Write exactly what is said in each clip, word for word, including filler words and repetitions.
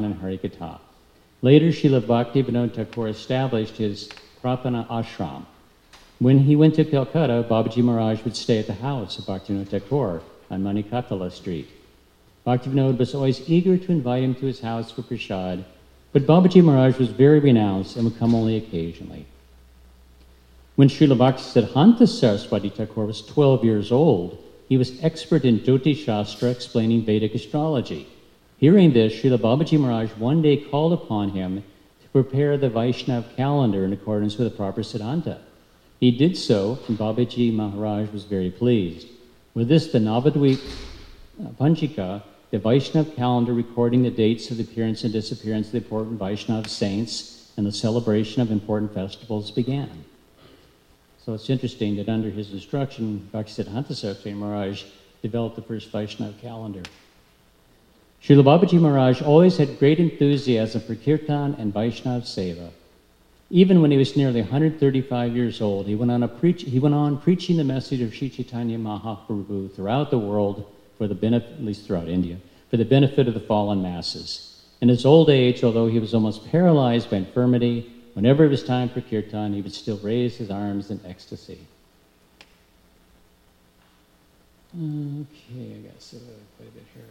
Kirtan and Harikatha. Later, Srila Bhaktivinoda Thakur established his Pratana ashram. When he went to Calcutta, Babaji Maharaj would stay at the house of Bhaktivinoda Thakur on Manikatala Street. Bhaktivinoda was always eager to invite him to his house for prasad, but Babaji Maharaj was very renounced and would come only occasionally. When Srila Bhaktisiddhanta Saraswati Thakur was twelve years old, he was expert in Jyotish Shastra, explaining Vedic astrology. Hearing this, Srila Babaji Maharaj one day called upon him to prepare the Vaishnava calendar in accordance with the proper Siddhanta. He did so, and Babaji Maharaj was very pleased. With this, the Navadvip uh, Panchika, the Vaishnava calendar recording the dates of the appearance and disappearance of the important Vaishnava saints and the celebration of important festivals began. So it's interesting that under his instruction, Bhaktisiddhanta Saraswati Maharaj developed the first Vaishnava calendar. Srila Babaji Maharaj always had great enthusiasm for Kirtan and Vaishnava Seva. Even when he was nearly one hundred thirty-five years old, he went on, a preach, he went on preaching the message of Sri Chaitanya Mahaprabhu throughout the world, for the benefit, at least throughout India, for the benefit of the fallen masses. In his old age, although he was almost paralyzed by infirmity, whenever it was time for Kirtan, he would still raise his arms in ecstasy. Okay, I got so quite a bit here.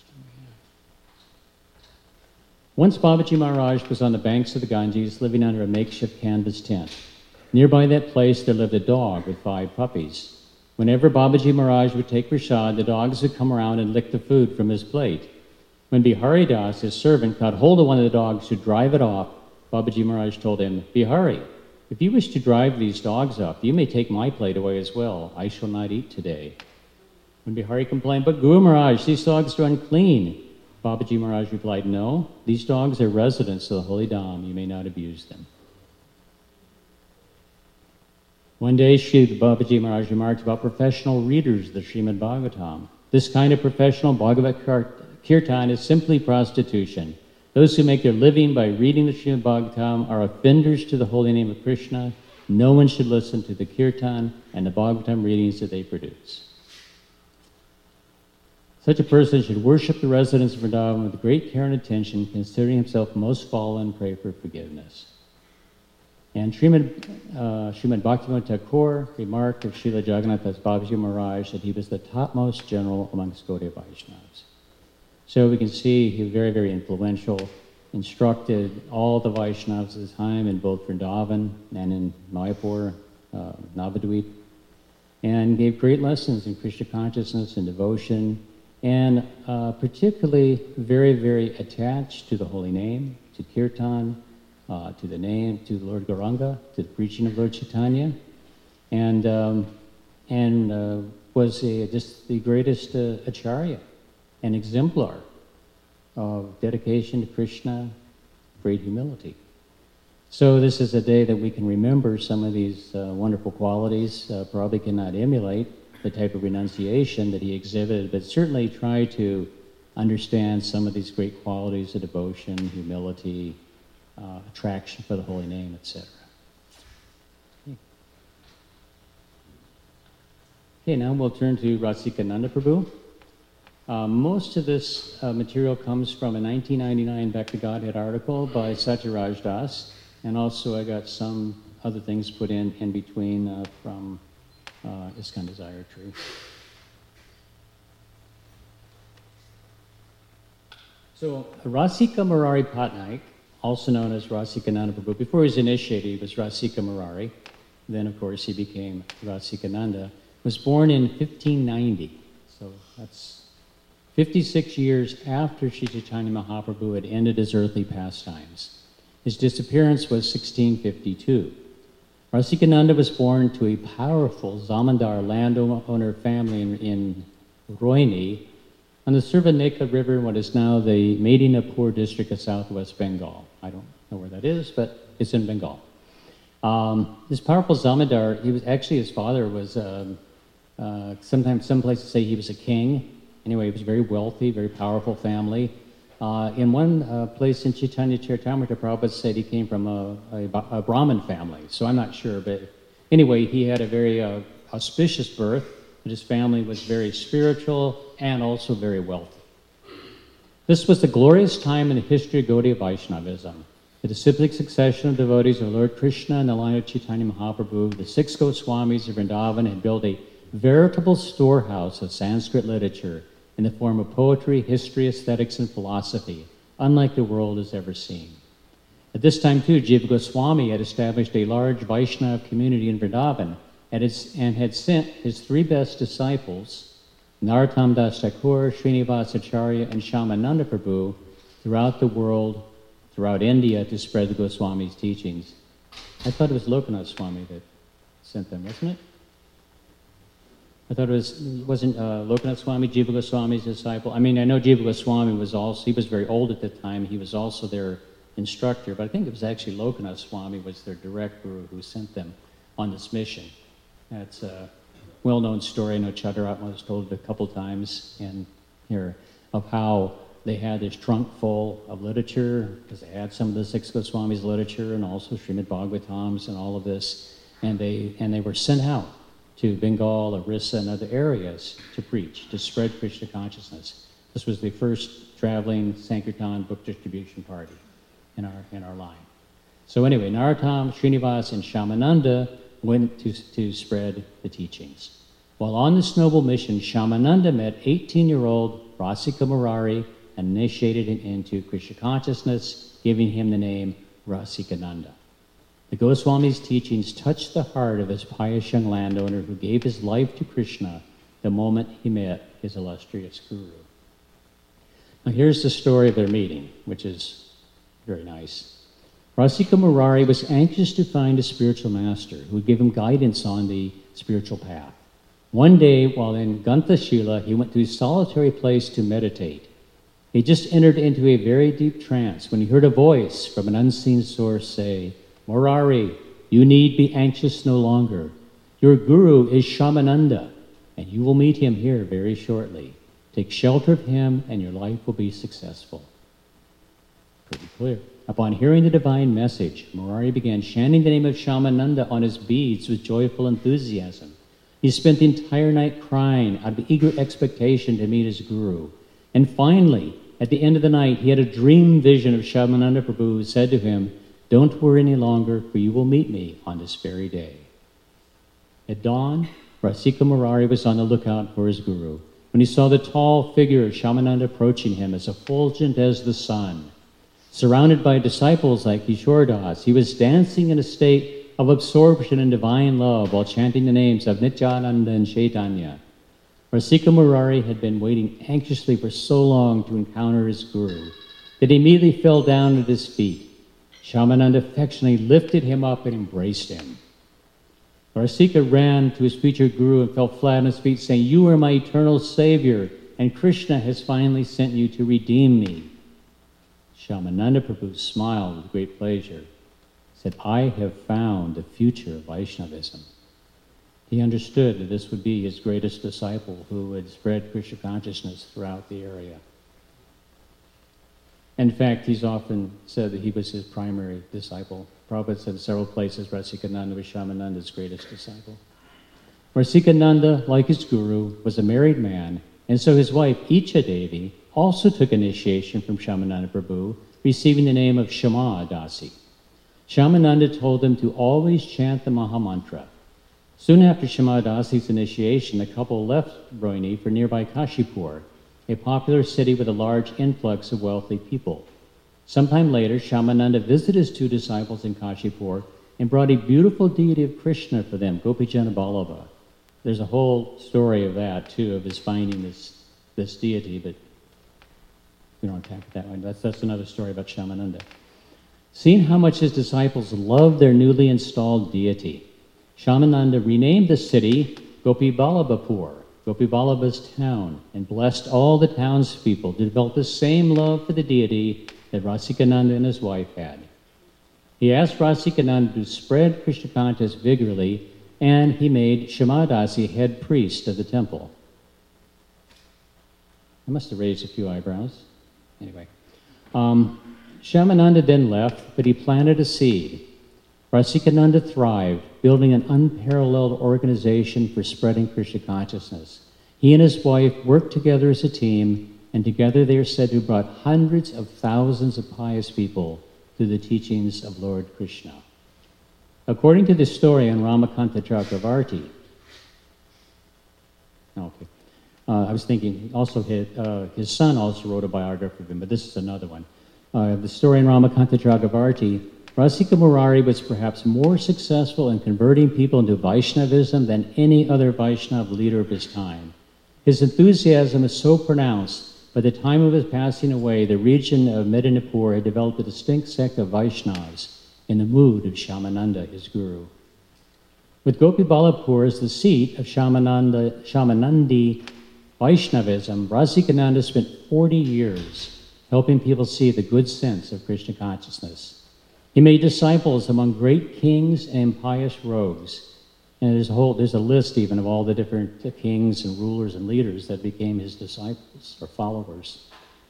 Once Babaji Maharaj was on the banks of the Ganges, living under a makeshift canvas tent. Nearby that place there lived a dog with five puppies. Whenever Babaji Maharaj would take prasad, the dogs would come around and lick the food from his plate. When Bihari Das, his servant, caught hold of one of the dogs to drive it off, Babaji Maharaj told him, "Bihari, if you wish to drive these dogs off, you may take my plate away as well. I shall not eat today." When Bihari complained, "But Guru Maharaj, these dogs are unclean," Babaji Maharaj replied, "No, these dogs are residents of the holy Dham. You may not abuse them." One day, Sri Babaji Maharaj remarked about professional readers of the Srimad Bhagavatam. This kind of professional Bhagavad Kirtan is simply prostitution. Those who make their living by reading the Srimad Bhagavatam are offenders to the holy name of Krishna. No one should listen to the Kirtan and the Bhagavatam readings that they produce. Such a person should worship the residents of Vrindavan with great care and attention, considering himself most fallen, and pray for forgiveness. And Srimad, uh, Srimad Bhaktivinoda Thakur remarked of Srila Jagannath Das Babaji Maharaj that he was the topmost general amongst Gaudiya Vaishnavas. So we can see he was very, very influential, instructed all the Vaishnavas of his time in both Vrindavan and in Mayapur, uh, Navadvip, and gave great lessons in Krishna consciousness and devotion, and uh, particularly very, very attached to the holy name, to Kirtan, uh, to the name, to Lord Gauranga, to the preaching of Lord Chaitanya, and um, and uh, was a, just the greatest uh, acharya, an exemplar of dedication to Krishna, great humility. So this is a day that we can remember some of these uh, wonderful qualities, uh, probably cannot emulate the type of renunciation that he exhibited, but certainly try to understand some of these great qualities of devotion, humility, uh, attraction for the holy name, et cetera. Okay. okay, now we'll turn to Rasikananda Prabhu. Uh, most of this uh, material comes from a nineteen ninety-nine Back to Godhead article by Satyaraj Das, and also I got some other things put in in between uh, from uh, ISKCON Desire Tree. So Rasika Murari Patnaik, also known as Rasikananda Prabhu, before he was initiated, he was Rasika Murari. Then, of course, he became Rasikananda. Was born in fifteen ninety, so that's fifty-six years after Sri Chaitanya Mahaprabhu had ended his earthly pastimes. His disappearance was sixteen fifty-two. Rasikananda was born to a powerful Zamindar landowner family in, in Rohini on the Survaneka River in what is now the Medinapur district of southwest Bengal. I don't know where that is, but it's in Bengal. Um, this powerful Zamindar, he was actually, his father was, um, uh, sometimes some places say he was a king. Anyway, he was very wealthy, very powerful family. Uh, in one uh, place in Chaitanya Charitamrita, Prabhupada said he came from a, a, a Brahmin family, so I'm not sure. But anyway, he had a very uh, auspicious birth, but his family was very spiritual and also very wealthy. This was the glorious time in the history of Gaudiya Vaishnavism. The disciplic succession of devotees of Lord Krishna and the line of Chaitanya Mahaprabhu, the six Goswamis of Vrindavan had built a veritable storehouse of Sanskrit literature in the form of poetry, history, aesthetics, and philosophy, unlike the world has ever seen. At this time, too, Jiva Goswami had established a large Vaishnava community in Vrindavan and, and had sent his three best disciples, Narottam Das Thakur, Srinivas Acharya, and Shyamananda Prabhu, throughout the world, throughout India, to spread the Goswami's teachings. I thought it was Lokanath Swami that sent them, wasn't it? I thought it was, wasn't uh, Lokanath Swami, Jiva Goswami's disciple? I mean, I know Jiva Goswami was also, he was very old at the time, he was also their instructor, but I think it was actually Lokanath Swami was their direct guru who sent them on this mission. That's a well-known story. I know Chadaratma has told it a couple times in here of how they had this trunk full of literature, because they had some of the six Goswamis' literature and also Srimad Bhagavatams and all of this, and they and they were sent out to Bengal, Orissa, and other areas to preach, to spread Krishna consciousness. This was the first traveling Sankirtan book distribution party in our in our line. So anyway, Narottam, Srinivas, and Shyamananda went to, to spread the teachings. While on this noble mission, Shyamananda met eighteen-year-old Rasika Murari and initiated him into Krishna consciousness, giving him the name Rasikananda. The Goswami's teachings touched the heart of this pious young landowner who gave his life to Krishna the moment he met his illustrious guru. Now here's the story of their meeting, which is very nice. Rasika Murari was anxious to find a spiritual master who would give him guidance on the spiritual path. One day, while in Ganthashila, he went to a solitary place to meditate. He just entered into a very deep trance when he heard a voice from an unseen source say, "Murari, you need be anxious no longer. Your guru is Shyamananda, and you will meet him here very shortly. Take shelter of him, and your life will be successful." Pretty clear. Upon hearing the divine message, Murari began chanting the name of Shyamananda on his beads with joyful enthusiasm. He spent the entire night crying out of eager expectation to meet his guru. And finally, at the end of the night, he had a dream vision of Shyamananda Prabhu who said to him, "Don't worry any longer, for you will meet me on this very day." At dawn, Rasika Murari was on the lookout for his guru when he saw the tall figure of Shyamananda approaching him as effulgent as the sun. Surrounded by disciples like Kishore Das, he was dancing in a state of absorption in divine love while chanting the names of Nityananda and Chaitanya. Rasika Murari had been waiting anxiously for so long to encounter his guru that he immediately fell down at his feet. Shyamananda affectionately lifted him up and embraced him. Rasika ran to his future guru and fell flat on his feet, saying, "You are my eternal savior, and Krishna has finally sent you to redeem me." Shyamananda Prabhu smiled with great pleasure, said, "I have found the future of Vaishnavism." He understood that this would be his greatest disciple who would spread Krishna consciousness throughout the area. In fact, he's often said that he was his primary disciple. Prabhupada said in several places Rasikananda was Shyamananda's greatest disciple. Rasikananda, like his guru, was a married man, and so his wife, Icha Devi, also took initiation from Shyamananda Prabhu, receiving the name of Shama Dasi. Shyamananda told them to always chant the Mahamantra. Soon after Shama Dasi's initiation, the couple left Rohini for nearby Kashipur, a popular city with a large influx of wealthy people. Sometime later, Shyamananda visited his two disciples in Kashipur and brought a beautiful deity of Krishna for them, Gopijana Vallabha. There's a whole story of that, too, of his finding this, this deity, but we don't attack it that way. That's, that's another story about Shyamananda. Seeing how much his disciples loved their newly installed deity, Shyamananda renamed the city Gopi Vallabhapur, Gopi Vallabha's town, and blessed all the townspeople to develop the same love for the deity that Rasikananda and his wife had. He asked Rasikananda to spread Krishna consciousness vigorously, and he made Shamadasi head priest of the temple. I must have raised a few eyebrows. Anyway. Um, Shyamananda then left, but he planted a seed. Rasikananda thrived, building an unparalleled organization for spreading Krishna consciousness. He and his wife worked together as a team and together they are said to have brought hundreds of thousands of pious people through the teachings of Lord Krishna. According to the story in Ramakanta Chakravarti, okay, uh, I was thinking also his, uh, his son also wrote a biography of him, but this is another one. Uh, the story in Ramakanta Chakravarti, Rasika Murari was perhaps more successful in converting people into Vaishnavism than any other Vaishnava leader of his time. His enthusiasm is so pronounced, by the time of his passing away, the region of Medinipur had developed a distinct sect of Vaishnavas in the mood of Shyamananda, his guru. With Gopi Balapur as the seat of Shyamananda, Shyamanandi Vaishnavism, Rasikananda spent forty years helping people see the good sense of Krishna consciousness. He made disciples among great kings and impious rogues. And there's a whole, there's a list even of all the different kings and rulers and leaders that became his disciples or followers.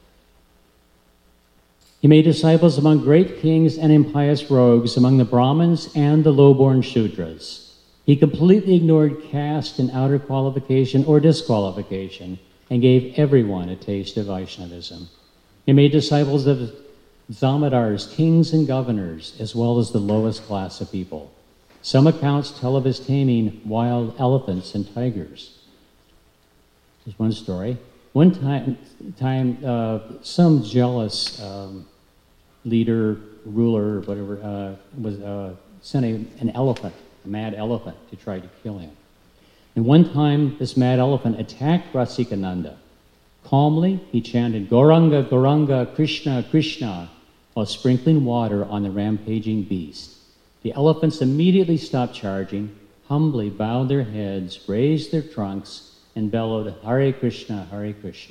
He made disciples among great kings and impious rogues, among the Brahmins and the low-born Shudras. He completely ignored caste and outer qualification or disqualification and gave everyone a taste of Vaishnavism. He made disciples of Zamadars, kings and governors, as well as the lowest class of people. Some accounts tell of his taming wild elephants and tigers. There's one story. One time, time uh, some jealous um, leader, ruler, whatever, uh, was uh, sent a, an elephant, a mad elephant, to try to kill him. And one time, this mad elephant attacked Rasikananda. Calmly, he chanted, "Gauranga, Gauranga, Krishna, Krishna," while sprinkling water on the rampaging beast. The elephants immediately stopped charging, humbly bowed their heads, raised their trunks, and bellowed, "Hare Krishna, Hare Krishna."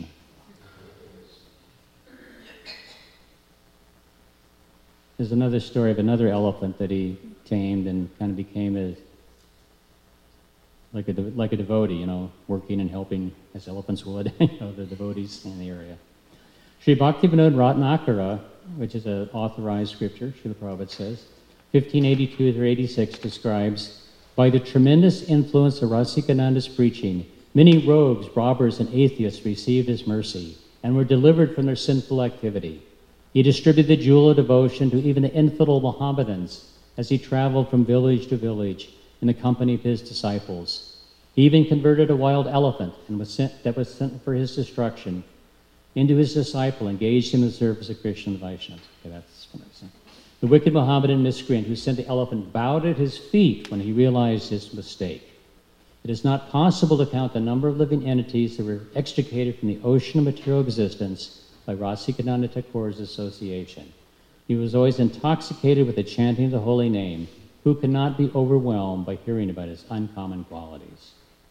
There's another story of another elephant that he tamed and kind of became a, like a, like a devotee, you know, working and helping as elephants would, you know, the devotees in the area. Sri Bhaktivinoda Ratnakara, which is an authorized scripture, Srila Prabhupada says, fifteen eighty-two through eighty-six, describes, by the tremendous influence of Rasikananda's preaching, many rogues, robbers, and atheists received his mercy and were delivered from their sinful activity. He distributed the jewel of devotion to even the infidel Mohammedans as he traveled from village to village in the company of his disciples. He even converted a wild elephant and was sent, that was sent for his destruction into his disciple, engaged him in the service of Krishna and Vaishnavas. Okay, that's what I was saying. The wicked Mohammedan miscreant who sent the elephant bowed at his feet when he realized his mistake. It is not possible to count the number of living entities that were extricated from the ocean of material existence by Rasikananda Thakur's association. He was always intoxicated with the chanting of the holy name. Who cannot be overwhelmed by hearing about his uncommon qualities?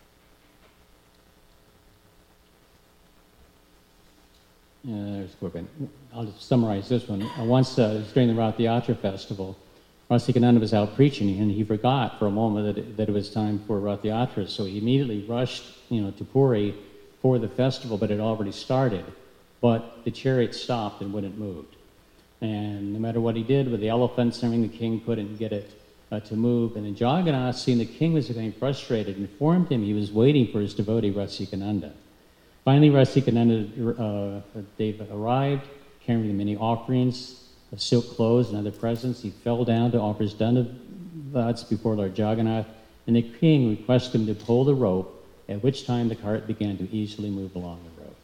Uh, I'll just summarize this one. Uh, once uh, during the Rath Yatra festival, Rasikananda was out preaching, and he forgot for a moment that it, that it was time for Rath Yatra, so he immediately rushed, you know, to Puri for the festival, but it had already started. But the chariot stopped and wouldn't move. And no matter what he did with the elephants and everything, the king couldn't get it uh, to move. And then Jagannath, seeing the king was getting frustrated, informed him he was waiting for his devotee Rasikananda. Finally, Rasikananda, uh, Deva arrived, carrying many offerings of silk clothes and other presents. He fell down to offer his dandavats before Lord Jagannath, and the king requested him to pull the rope, at which time the cart began to easily move along the road.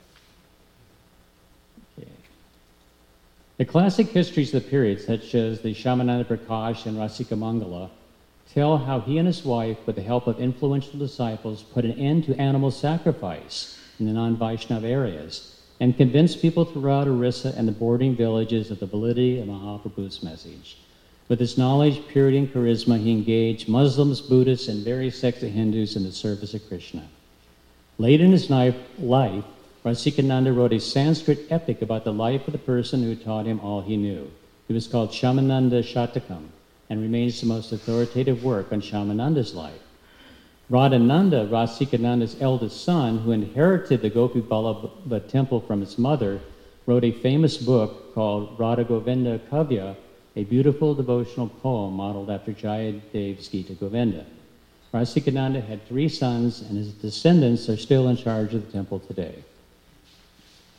Okay. The classic histories of the period, such as the Shyamananda Prakash and Rasika Mangala, tell how he and his wife, with the help of influential disciples, put an end to animal sacrifice in the non-Vaishnava areas, and convinced people throughout Orissa and the bordering villages of the validity of Mahaprabhu's message. With his knowledge, purity, and charisma, he engaged Muslims, Buddhists, and various sects of Hindus in the service of Krishna. Late in his life, Rasikananda wrote a Sanskrit epic about the life of the person who taught him all he knew. It was called Shyamananda Shatakam and remains the most authoritative work on Shyamananda's life. Radhananda, Rasikananda's eldest son, who inherited the Gopi Vallabha temple from his mother, wrote a famous book called Radha Govinda Kavya, a beautiful devotional poem modeled after Jayadev's Gita Govinda. Rasikananda had three sons, and his descendants are still in charge of the temple today.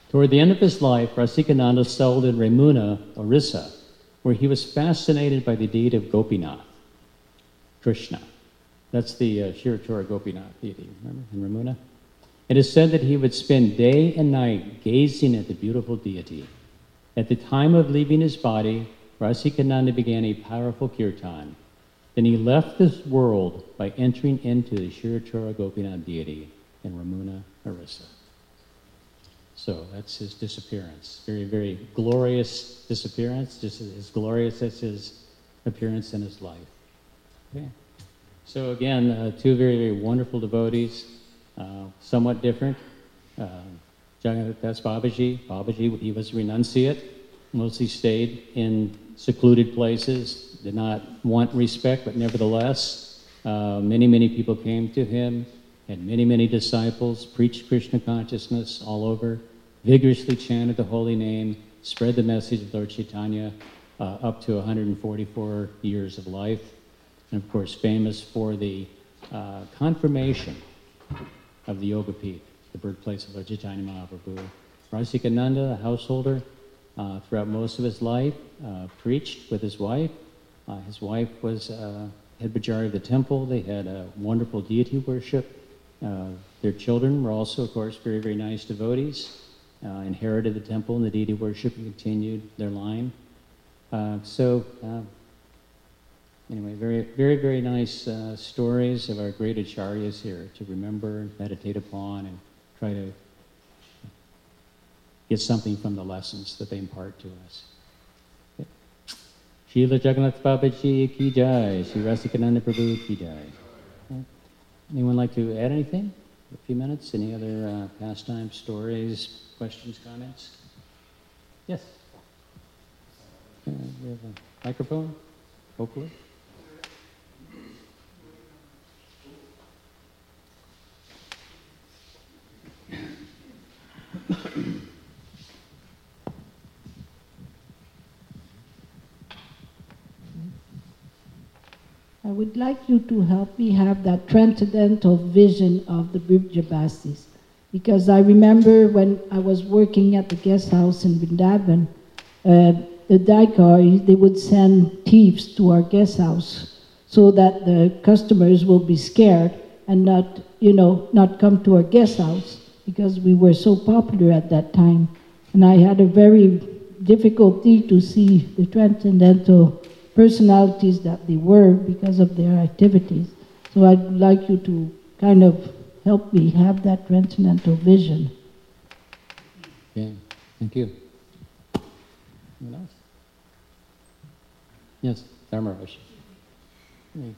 Toward the end of his life, Rasikananda settled in Remuna, Orissa, where he was fascinated by the deity of Gopinath, Krishna. That's the uh, Shirachora Gopinath deity, remember, in Remuna? It is said that he would spend day and night gazing at the beautiful deity. At the time of leaving his body, Rasikananda began a powerful kirtan. Then he left this world by entering into the Shirachora Gopinath deity in Remuna, Orissa. So that's his disappearance. Very, very glorious disappearance, just as glorious as his appearance in his life. Okay. So again, uh, two very, very wonderful devotees, uh, somewhat different. Uh, Jagannath Das Babaji, Babaji, he was renunciate, mostly stayed in secluded places, did not want respect, but nevertheless, uh, many, many people came to him, had many, many disciples, preached Krishna consciousness all over, vigorously chanted the holy name, spread the message of Lord Chaitanya uh, up to one hundred forty-four years of life, and of course famous for the uh, confirmation of the Yoga Peeth, the birthplace of Lord Chaitanya Mahaprabhu. Rasikananda, a householder, uh, throughout most of his life, uh, preached with his wife. Uh, his wife was uh, head pujari of the temple. They had a wonderful deity worship. Uh, their children were also, of course, very, very nice devotees. Uh, inherited the temple and the deity worship and continued their line. Uh, so, uh, anyway, very, very, very nice uh, stories of our great acharyas here to remember, meditate upon, and try to get something from the lessons that they impart to us. Okay. Srila Jagannath Babaji ki jai, Sri Rasikananda Prabhu ki jai. Okay. Anyone like to add anything? A few minutes? Any other uh, pastime stories, questions, comments? Yes? Uh, we have a microphone, hopefully. I would like you to help me have that transcendental vision of the Bribjabasis. Because I remember when I was working at the guest house in Vrindavan, uh, the Daikar, they would send thieves to our guest house so that the customers will be scared and not, you know, not come to our guest house because we were so popular at that time. And I had a very difficulty to see the transcendental personalities that they were because of their activities. So I'd like you to kind of help me have that transcendental vision. Okay, thank you. Anyone else? Yes, Dharmaraj. Mm.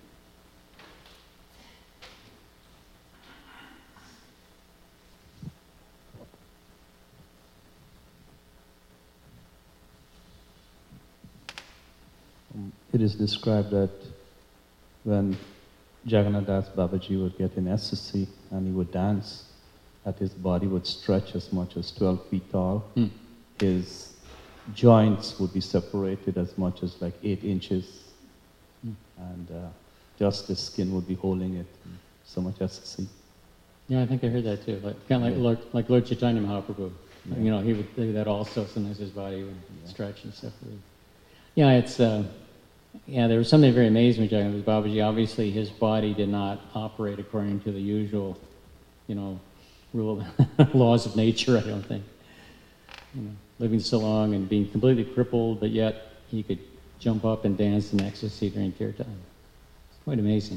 It is described that when Jagannath Das Babaji would get in ecstasy and he would dance, that his body would stretch as much as twelve feet tall. Mm. His joints would be separated as much as like eight inches. Mm. And uh, just the skin would be holding it. So much ecstasy. Yeah, I think I heard that too. Like, kind of like, yeah. Lord, like Lord Chaitanya Mahaprabhu. Yeah. You know, he would do that also. Sometimes his body would yeah. stretch and separate. Yeah, it's... Uh, Yeah, there was something very amazing with Jagannath Babaji. Obviously, his body did not operate according to the usual, you know, rule laws of nature, I don't think. You know, living so long and being completely crippled, but yet he could jump up and dance in ecstasy during kirtan. It's quite amazing.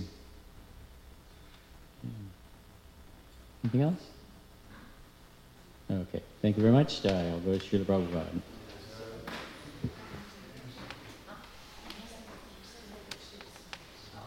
Anything else? Okay, thank you very much. I'll go to Srila Prabhupada.